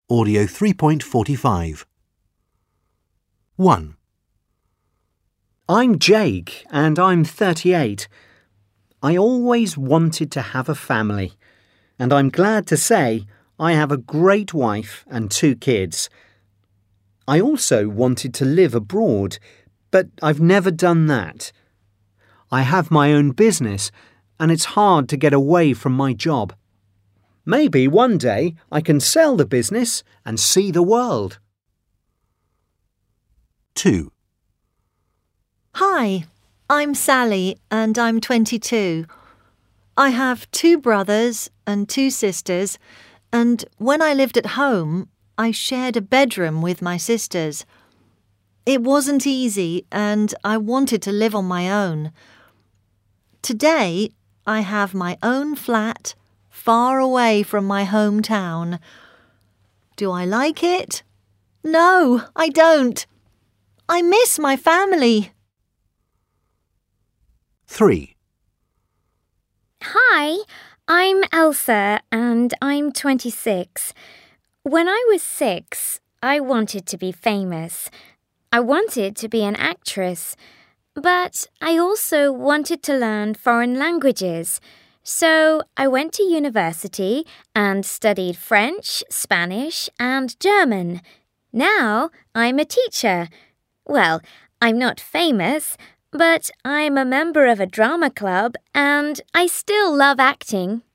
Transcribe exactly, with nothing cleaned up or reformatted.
Audio three point four five. one. I'm Jake and I'm thirty-eight. I always wanted to have a family, and I'm glad to say I have a great wife and two kids. I also wanted to live abroad, but I've never done that. I have my own business, and it's hard to get away from my job. Maybe one day I can sell the business and see the world. two. Hi, I'm Sally and I'm twenty-two. I have two brothers and two sisters, and when I lived at home, I shared a bedroom with my sisters. It wasn't easy and I wanted to live on my own. Today, I have my own flat, far away from my hometown. Do I like it? No, I don't. I miss my family. three. Hi, I'm Elsa and I'm twenty-six. When I was six, I wanted to be famous. I wanted to be an actress, but I also wanted to learn foreign languages. So I went to university and studied French, Spanish and German. Now I'm a teacher. Well, I'm not famous, but I'm a member of a drama club and I still love acting.